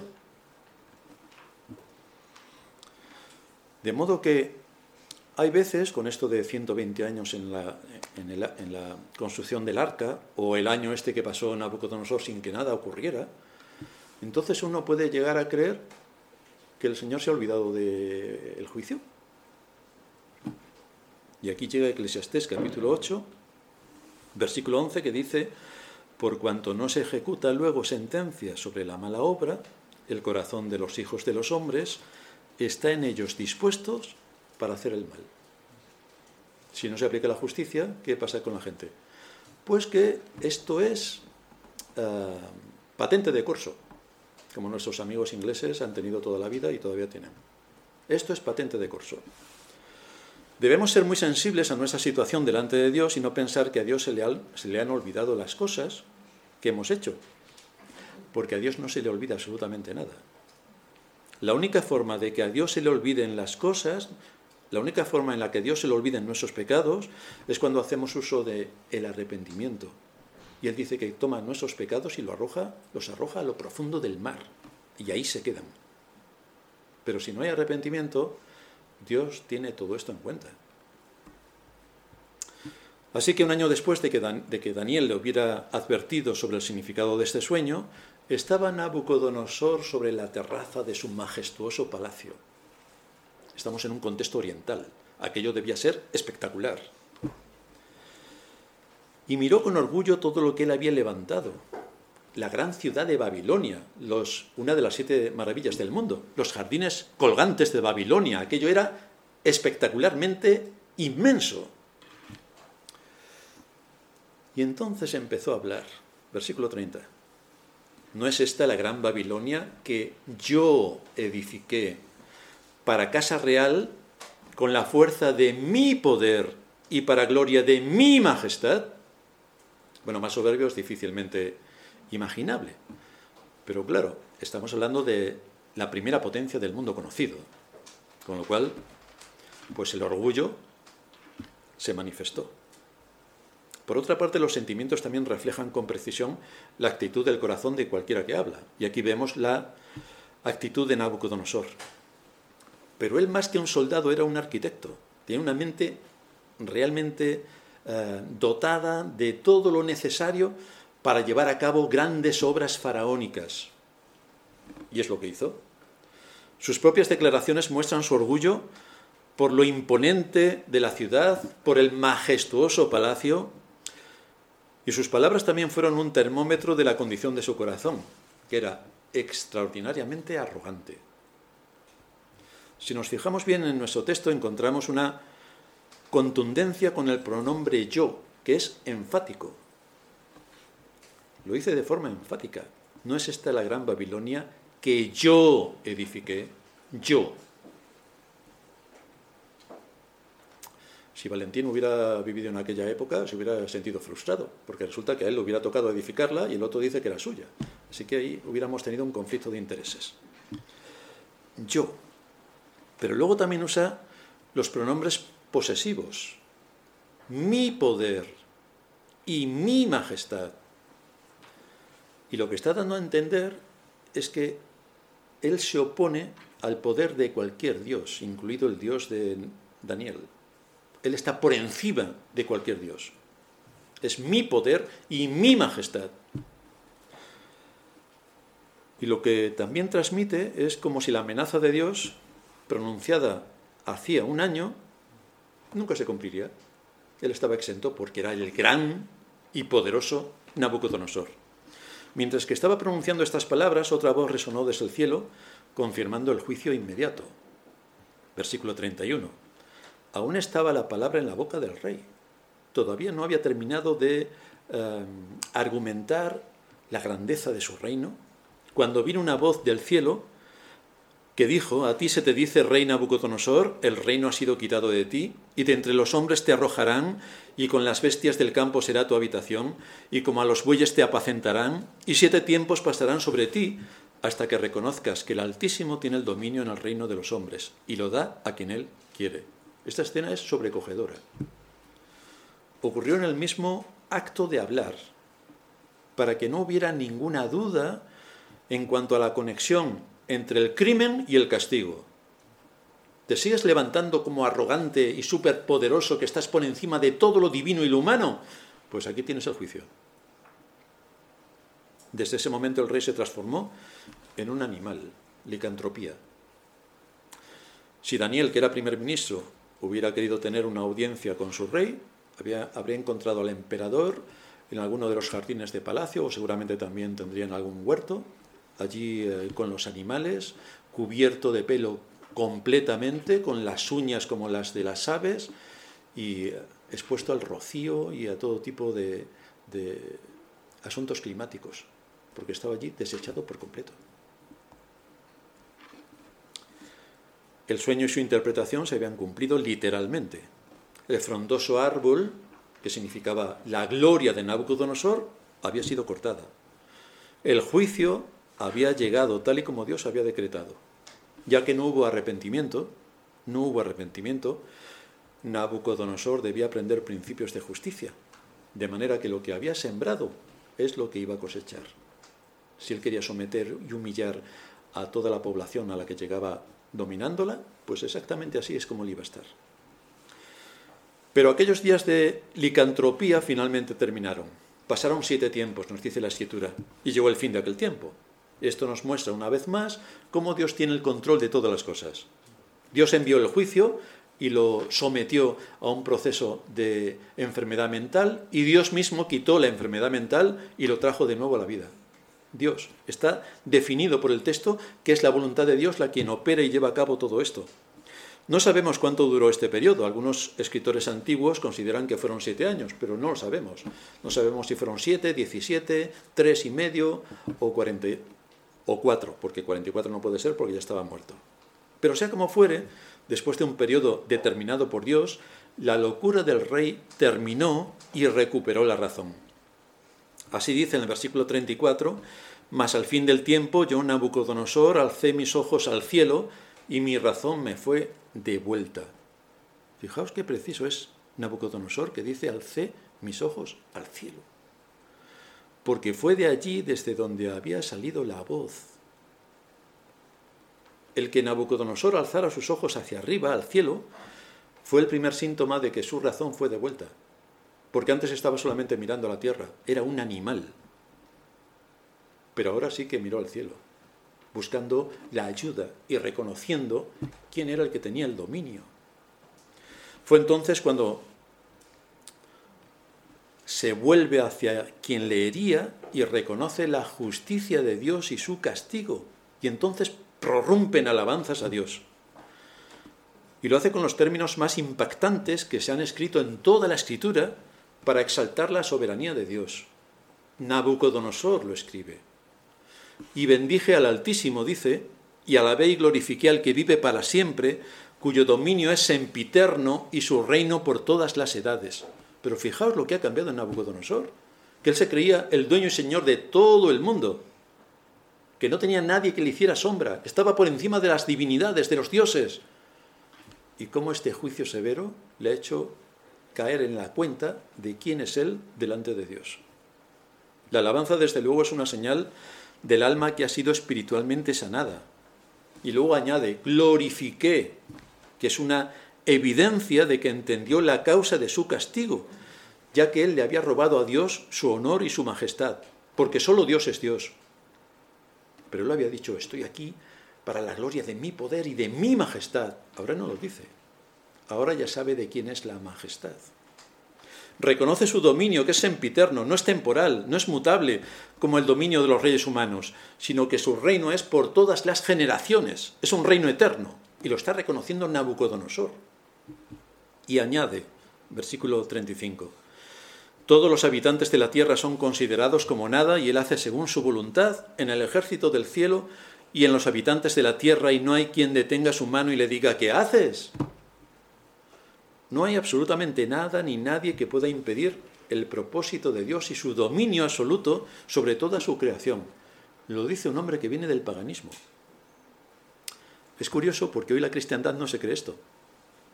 De modo que hay veces, con esto de ciento veinte años en la, en, el, en la construcción del arca, o el año este que pasó Nabucodonosor sin que nada ocurriera, entonces uno puede llegar a creer que el Señor se ha olvidado del juicio. Y aquí llega Eclesiastés capítulo ocho, versículo once, que dice: por cuanto no se ejecuta luego sentencia sobre la mala obra, el corazón de los hijos de los hombres está en ellos dispuestos para hacer el mal. Si no se aplica la justicia, ¿qué pasa con la gente? Pues que esto es uh, patente de corso, como nuestros amigos ingleses han tenido toda la vida y todavía tienen. Esto es patente de corso. Debemos ser muy sensibles a nuestra situación delante de Dios y no pensar que a Dios se le, han, se le han olvidado las cosas que hemos hecho, porque a Dios no se le olvida absolutamente nada. La única forma de que a Dios se le olviden las cosas, la única forma en la que a Dios se le olviden nuestros pecados, es cuando hacemos uso del arrepentimiento. Y Él dice que toma nuestros pecados y lo arroja, los arroja a lo profundo del mar, y ahí se quedan. Pero si no hay arrepentimiento, Dios tiene todo esto en cuenta. Así que un año después de que, Dan, de que Daniel le hubiera advertido sobre el significado de este sueño, estaba Nabucodonosor sobre la terraza de su majestuoso palacio. Estamos en un contexto oriental. Aquello debía ser espectacular. Y miró con orgullo todo lo que él había levantado. La gran ciudad de Babilonia, los, una de las siete maravillas del mundo, los jardines colgantes de Babilonia. Aquello era espectacularmente inmenso. Y entonces empezó a hablar. Versículo treinta. ¿No es esta la gran Babilonia que yo edifiqué para casa real con la fuerza de mi poder y para gloria de mi majestad? Bueno, más soberbio es difícilmente imaginable. Pero claro, estamos hablando de la primera potencia del mundo conocido. Con lo cual, pues el orgullo se manifestó. Por otra parte, los sentimientos también reflejan con precisión la actitud del corazón de cualquiera que habla. Y aquí vemos la actitud de Nabucodonosor. Pero él, más que un soldado, era un arquitecto. Tenía una mente realmente eh, dotada de todo lo necesario para llevar a cabo grandes obras faraónicas. Y es lo que hizo. Sus propias declaraciones muestran su orgullo por lo imponente de la ciudad, por el majestuoso palacio. Y sus palabras también fueron un termómetro de la condición de su corazón, que era extraordinariamente arrogante. Si nos fijamos bien en nuestro texto, encontramos una contundencia con el pronombre yo, que es enfático. Lo dice de forma enfática. ¿No es esta la gran Babilonia que yo edifiqué? Yo. Si Valentín hubiera vivido en aquella época, se hubiera sentido frustrado, porque resulta que a él le hubiera tocado edificarla y el otro dice que era suya. Así que ahí hubiéramos tenido un conflicto de intereses. Yo. Pero luego también usa los pronombres posesivos. Mi poder y mi majestad. Y lo que está dando a entender es que él se opone al poder de cualquier dios, incluido el dios de Daniel. Él está por encima de cualquier dios. Es mi poder y mi majestad. Y lo que también transmite es como si la amenaza de Dios, pronunciada hacía un año, nunca se cumpliría. Él estaba exento porque era el gran y poderoso Nabucodonosor. Mientras que estaba pronunciando estas palabras, otra voz resonó desde el cielo, confirmando el juicio inmediato. Versículo treinta y uno. Aún estaba la palabra en la boca del rey. Todavía no había terminado de eh, argumentar la grandeza de su reino, cuando vino una voz del cielo que dijo: a ti se te dice, rey Nabucodonosor, el reino ha sido quitado de ti, y de entre los hombres te arrojarán, y con las bestias del campo será tu habitación, y como a los bueyes te apacentarán, y siete tiempos pasarán sobre ti, hasta que reconozcas que el Altísimo tiene el dominio en el reino de los hombres, y lo da a quien él quiere. Esta escena es sobrecogedora. Ocurrió en el mismo acto de hablar, para que no hubiera ninguna duda en cuanto a la conexión entre el crimen y el castigo. ¿Te sigues levantando como arrogante y superpoderoso que estás por encima de todo lo divino y lo humano? Pues aquí tienes el juicio. Desde ese momento el rey se transformó en un animal, licantropía. Si Daniel, que era primer ministro, hubiera querido tener una audiencia con su rey, había, habría encontrado al emperador en alguno de los jardines de palacio, o seguramente también tendrían algún huerto, allí eh, con los animales, cubierto de pelo completamente, con las uñas como las de las aves, y eh, expuesto al rocío y a todo tipo de, de asuntos climáticos, porque estaba allí desechado por completo. El sueño y su interpretación se habían cumplido literalmente. El frondoso árbol, que significaba la gloria de Nabucodonosor, había sido cortada. El juicio había llegado tal y como Dios había decretado. Ya que no hubo arrepentimiento, no hubo arrepentimiento, Nabucodonosor debía aprender principios de justicia, de manera que lo que había sembrado es lo que iba a cosechar. Si él quería someter y humillar a toda la población a la que llegaba dominándola, pues exactamente así es como él iba a estar. Pero aquellos días de licantropía finalmente terminaron. Pasaron siete tiempos, nos dice la Escritura, y llegó el fin de aquel tiempo. Esto nos muestra una vez más cómo Dios tiene el control de todas las cosas. Dios envió el juicio y lo sometió a un proceso de enfermedad mental, y Dios mismo quitó la enfermedad mental y lo trajo de nuevo a la vida. Dios. Está definido por el texto que es la voluntad de Dios la quien opera y lleva a cabo todo esto. No sabemos cuánto duró este periodo. Algunos escritores antiguos consideran que fueron siete años, pero no lo sabemos. No sabemos si fueron siete, diecisiete, tres y medio o cuarenta o cuatro, porque cuarenta y cuatro no puede ser porque ya estaba muerto. Pero sea como fuere, después de un periodo determinado por Dios, la locura del rey terminó y recuperó la razón. Así dice en el versículo treinta y cuatro, mas al fin del tiempo yo, Nabucodonosor, alcé mis ojos al cielo y mi razón me fue devuelta. Fijaos qué preciso es Nabucodonosor, que dice alcé mis ojos al cielo. Porque fue de allí desde donde había salido la voz. El que Nabucodonosor alzara sus ojos hacia arriba, al cielo, fue el primer síntoma de que su razón fue devuelta. Porque antes estaba solamente mirando a la tierra, era un animal. Pero ahora sí que miró al cielo, buscando la ayuda y reconociendo quién era el que tenía el dominio. Fue entonces cuando se vuelve hacia quien le hería y reconoce la justicia de Dios y su castigo, y entonces prorrumpen alabanzas a Dios. Y lo hace con los términos más impactantes que se han escrito en toda la Escritura para exaltar la soberanía de Dios. Nabucodonosor lo escribe. Y bendije al Altísimo, dice, y alabé y glorifiqué al que vive para siempre, cuyo dominio es sempiterno y su reino por todas las edades. Pero fijaos lo que ha cambiado en Nabucodonosor, que él se creía el dueño y señor de todo el mundo, que no tenía nadie que le hiciera sombra, estaba por encima de las divinidades, de los dioses. Y cómo este juicio severo le ha hecho caer en la cuenta de quién es él delante de Dios. La alabanza, desde luego, es una señal del alma que ha sido espiritualmente sanada. Y luego añade, glorifiqué, que es una evidencia de que entendió la causa de su castigo, ya que él le había robado a Dios su honor y su majestad, porque solo Dios es Dios. Pero él había dicho, estoy aquí para la gloria de mi poder y de mi majestad. Ahora no lo dice. Ahora ya sabe de quién es la majestad. Reconoce su dominio, que es sempiterno, no es temporal, no es mutable como el dominio de los reyes humanos, sino que su reino es por todas las generaciones, es un reino eterno, y lo está reconociendo Nabucodonosor. Y añade, versículo treinta y cinco, todos los habitantes de la tierra son considerados como nada, y él hace según su voluntad en el ejército del cielo y en los habitantes de la tierra, y no hay quien detenga su mano y le diga, ¿qué haces? No hay absolutamente nada ni nadie que pueda impedir el propósito de Dios y su dominio absoluto sobre toda su creación. Lo dice un hombre que viene del paganismo. Es curioso porque hoy la cristiandad no se cree esto.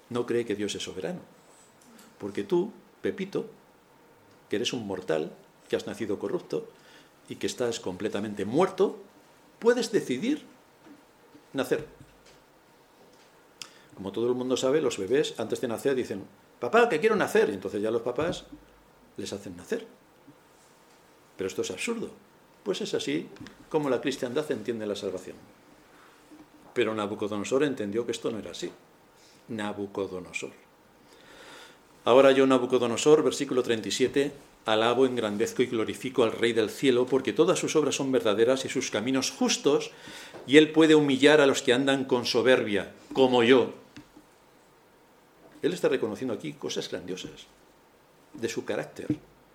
no cree que Dios es soberano. Porque tú, Pepito, que eres un mortal, que has nacido corrupto y que estás completamente muerto, puedes decidir nacer. Como todo el mundo sabe, los bebés antes de nacer dicen, papá, que quiero nacer, y entonces ya los papás les hacen nacer. Pero esto es absurdo. Pues es así como la cristiandad entiende la salvación. Pero Nabucodonosor entendió que esto no era así. Nabucodonosor. Ahora yo, Nabucodonosor, versículo treinta y siete, alabo, engrandezco y glorifico al Rey del cielo, porque todas sus obras son verdaderas y sus caminos justos, y él puede humillar a los que andan con soberbia, como yo. Él está reconociendo aquí cosas grandiosas de su carácter.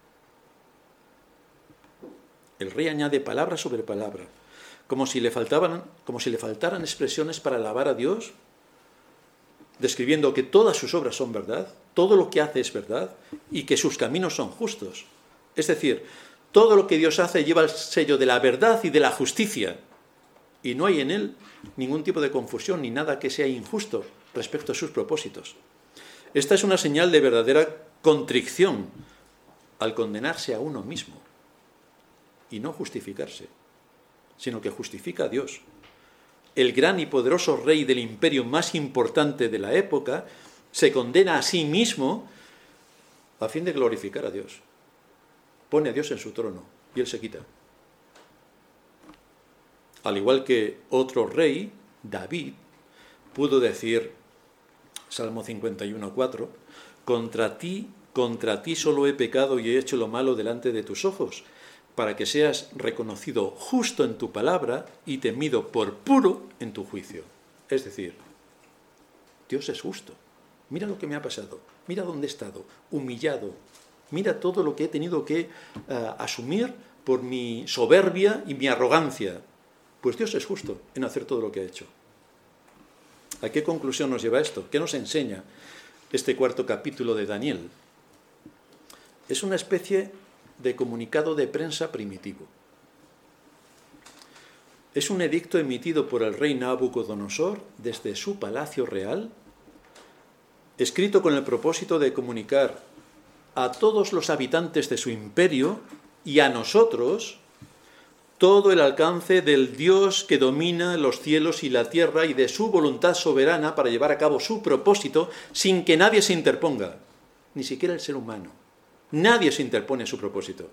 El rey añade palabra sobre palabra, como si le faltaban, como si le faltaran expresiones para alabar a Dios, describiendo que todas sus obras son verdad, todo lo que hace es verdad y que sus caminos son justos. Es decir, todo lo que Dios hace lleva el sello de la verdad y de la justicia, y no hay en él ningún tipo de confusión ni nada que sea injusto respecto a sus propósitos. Esta es una señal de verdadera contrición al condenarse a uno mismo y no justificarse, sino que justifica a Dios. El gran y poderoso rey del imperio más importante de la época se condena a sí mismo a fin de glorificar a Dios. Pone a Dios en su trono y él se quita. Al igual que otro rey, David, pudo decir, Salmo cincuenta y uno, cuatro, contra ti, contra ti solo he pecado y he hecho lo malo delante de tus ojos, para que seas reconocido justo en tu palabra y temido por puro en tu juicio. Es decir, Dios es justo. Mira lo que me ha pasado, mira dónde he estado, humillado, mira todo lo que he tenido que uh, asumir por mi soberbia y mi arrogancia. Pues Dios es justo en hacer todo lo que ha hecho. ¿A qué conclusión nos lleva esto? ¿Qué nos enseña este cuarto capítulo de Daniel? Es una especie de comunicado de prensa primitivo. Es un edicto emitido por el rey Nabucodonosor desde su palacio real, escrito con el propósito de comunicar a todos los habitantes de su imperio y a nosotros todo el alcance del Dios que domina los cielos y la tierra y de su voluntad soberana para llevar a cabo su propósito sin que nadie se interponga, ni siquiera el ser humano. Nadie se interpone a su propósito.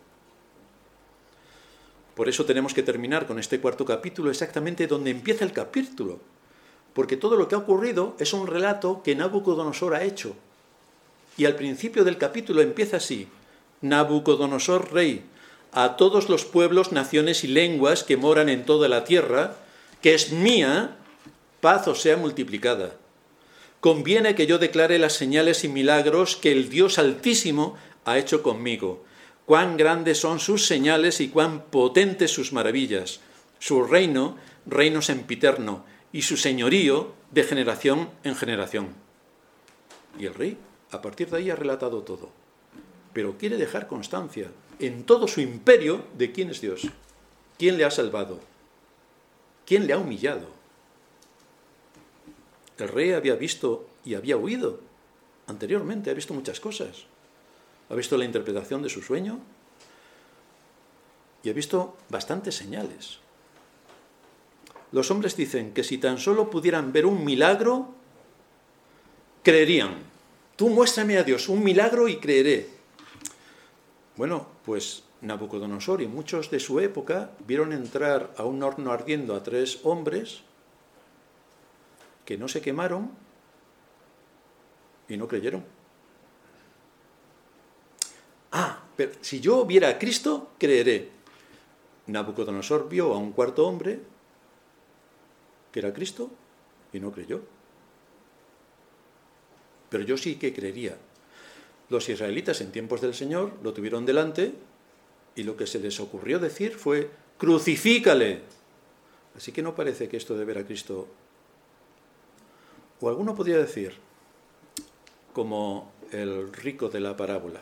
Por eso tenemos que terminar con este cuarto capítulo exactamente donde empieza el capítulo, porque todo lo que ha ocurrido es un relato que Nabucodonosor ha hecho. Y al principio del capítulo empieza así: Nabucodonosor, rey, a todos los pueblos, naciones y lenguas que moran en toda la tierra, que es mía, paz os sea multiplicada. Conviene que yo declare las señales y milagros que el Dios Altísimo ha hecho conmigo. Cuán grandes son sus señales y cuán potentes sus maravillas. Su reino, reino sempiterno, y su señorío de generación en generación. Y el rey, a partir de ahí, ha relatado todo. Pero quiere dejar constancia en todo su imperio de quién es Dios, quién le ha salvado, quién le ha humillado. El rey había visto y había oído anteriormente, ha visto muchas cosas. Ha visto la interpretación de su sueño y ha visto bastantes señales. Los hombres dicen que si tan solo pudieran ver un milagro, creerían. Tú muéstrame a Dios un milagro y creeré. Bueno, pues Nabucodonosor y muchos de su época vieron entrar a un horno ardiendo a tres hombres que no se quemaron y no creyeron. Ah, pero si yo viera a Cristo, creeré. Nabucodonosor vio a un cuarto hombre que era Cristo y no creyó. Pero yo sí que creería. Los israelitas en tiempos del Señor lo tuvieron delante y lo que se les ocurrió decir fue: crucifícale. Así que no parece que esto de ver a Cristo... O alguno podría decir, como el rico de la parábola: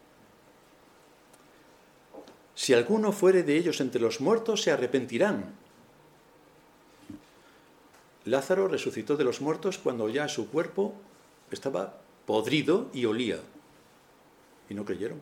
si alguno fuere de ellos entre los muertos, se arrepentirán. Lázaro resucitó de los muertos cuando ya su cuerpo estaba podrido y olía. Y no creyeron.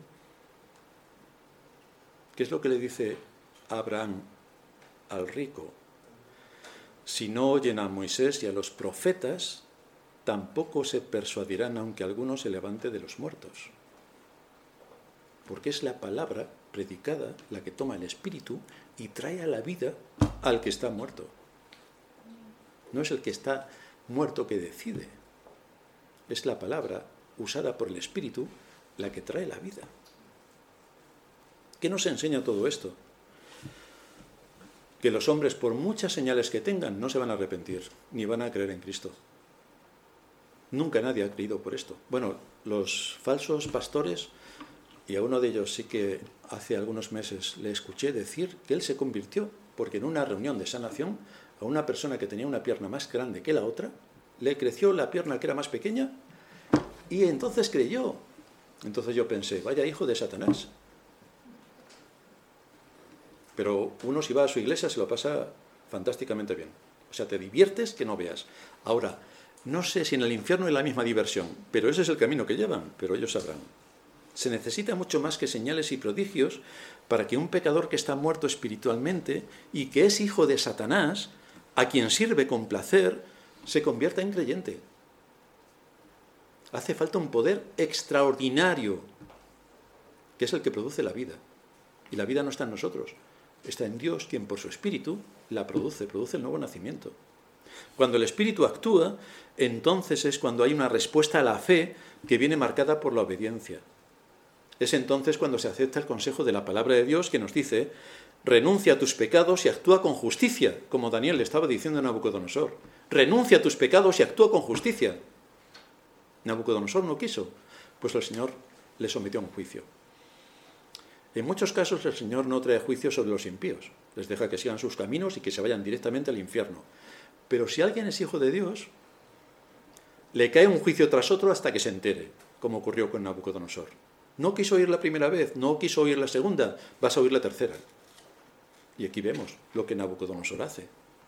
¿Qué es lo que le dice Abraham al rico? Si no oyen a Moisés y a los profetas, tampoco se persuadirán aunque alguno se levante de los muertos. Porque es la palabra predicada la que toma el espíritu y trae a la vida al que está muerto. No es el que está muerto que decide. Es la palabra usada por el espíritu la que trae la vida. ¿Qué nos enseña todo esto? Que los hombres, por muchas señales que tengan, no se van a arrepentir, ni van a creer en Cristo. Nunca nadie ha creído por esto. Bueno, los falsos pastores, y a uno de ellos sí que hace algunos meses le escuché decir que él se convirtió, porque en una reunión de sanación, a una persona que tenía una pierna más grande que la otra, le creció la pierna que era más pequeña, y entonces creyó. Entonces yo pensé, vaya hijo de Satanás. Pero uno, si va a su iglesia, se lo pasa fantásticamente bien. O sea, te diviertes que no veas. Ahora, no sé si en el infierno es la misma diversión, pero ese es el camino que llevan, pero ellos sabrán. Se necesita mucho más que señales y prodigios para que un pecador que está muerto espiritualmente y que es hijo de Satanás, a quien sirve con placer, se convierta en creyente. Hace falta un poder extraordinario, que es el que produce la vida. Y la vida no está en nosotros. Está en Dios, quien por su espíritu la produce, produce el nuevo nacimiento. Cuando el espíritu actúa, entonces es cuando hay una respuesta a la fe que viene marcada por la obediencia. Es entonces cuando se acepta el consejo de la palabra de Dios que nos dice, renuncia a tus pecados y actúa con justicia, como Daniel le estaba diciendo a Nabucodonosor. Renuncia a tus pecados y actúa con justicia. Nabucodonosor no quiso, pues el Señor le sometió a un juicio. En muchos casos el Señor no trae juicio sobre los impíos, les deja que sigan sus caminos y que se vayan directamente al infierno. Pero si alguien es hijo de Dios, le cae un juicio tras otro hasta que se entere, como ocurrió con Nabucodonosor. No quiso oír la primera vez, no quiso oír la segunda, vas a oír la tercera. Y aquí vemos lo que Nabucodonosor hace.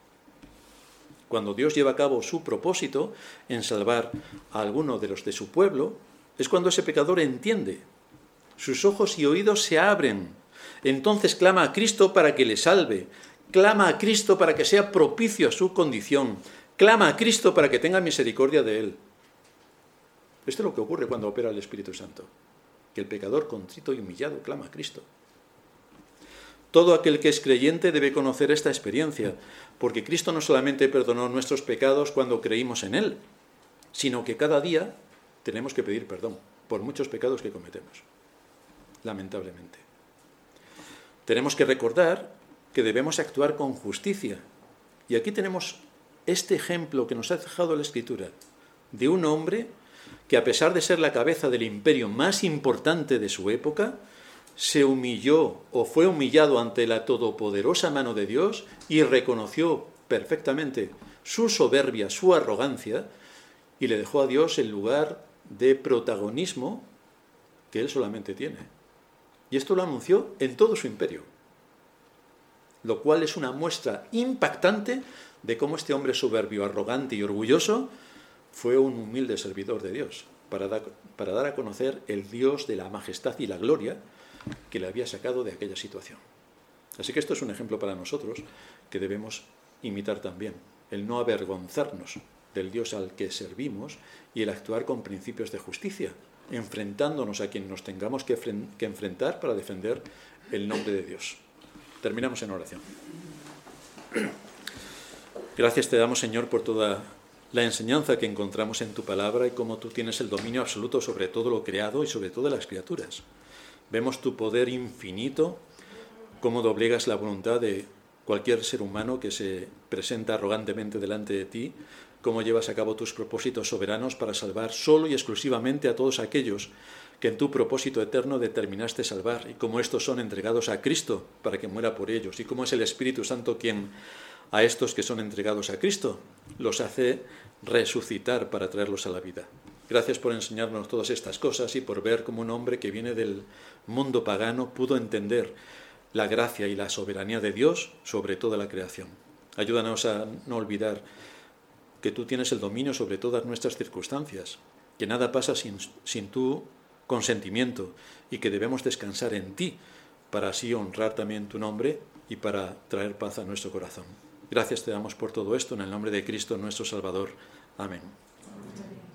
Cuando Dios lleva a cabo su propósito en salvar a alguno de los de su pueblo, es cuando ese pecador entiende. Sus ojos y oídos se abren. Entonces clama a Cristo para que le salve. Clama a Cristo para que sea propicio a su condición. Clama a Cristo para que tenga misericordia de él. Esto es lo que ocurre cuando opera el Espíritu Santo. Que el pecador contrito y humillado clama a Cristo. Todo aquel que es creyente debe conocer esta experiencia, porque Cristo no solamente perdonó nuestros pecados cuando creímos en Él, sino que cada día tenemos que pedir perdón por muchos pecados que cometemos. Lamentablemente. Tenemos que recordar que debemos actuar con justicia. Y aquí tenemos este ejemplo que nos ha dejado la Escritura, de un hombre que a pesar de ser la cabeza del imperio más importante de su época, se humilló o fue humillado ante la todopoderosa mano de Dios y reconoció perfectamente su soberbia, su arrogancia, y le dejó a Dios el lugar de protagonismo que él solamente tiene. Y esto lo anunció en todo su imperio, lo cual es una muestra impactante de cómo este hombre soberbio, arrogante y orgulloso fue un humilde servidor de Dios, para dar, para dar a conocer el Dios de la majestad y la gloria que le había sacado de aquella situación. Así que esto es un ejemplo para nosotros que debemos imitar también, el no avergonzarnos del Dios al que servimos y el actuar con principios de justicia, enfrentándonos a quien nos tengamos que, que enfrentar para defender el nombre de Dios. Terminamos en oración. Gracias te damos, Señor, por toda la enseñanza que encontramos en tu palabra y cómo tú tienes el dominio absoluto sobre todo lo creado y sobre todas las criaturas. Vemos tu poder infinito, cómo doblegas la voluntad de cualquier ser humano que se presenta arrogantemente delante de ti, cómo llevas a cabo tus propósitos soberanos para salvar solo y exclusivamente a todos aquellos que en tu propósito eterno determinaste salvar, y cómo estos son entregados a Cristo para que muera por ellos, y cómo es el Espíritu Santo quien a estos que son entregados a Cristo los hace resucitar para traerlos a la vida. Gracias por enseñarnos todas estas cosas y por ver cómo un hombre que viene del mundo pagano pudo entender la gracia y la soberanía de Dios sobre toda la creación. Ayúdanos a no olvidar que tú tienes el dominio sobre todas nuestras circunstancias, que nada pasa sin, sin tu consentimiento y que debemos descansar en ti para así honrar también tu nombre y para traer paz a nuestro corazón. Gracias te damos por todo esto en el nombre de Cristo nuestro Salvador. Amén.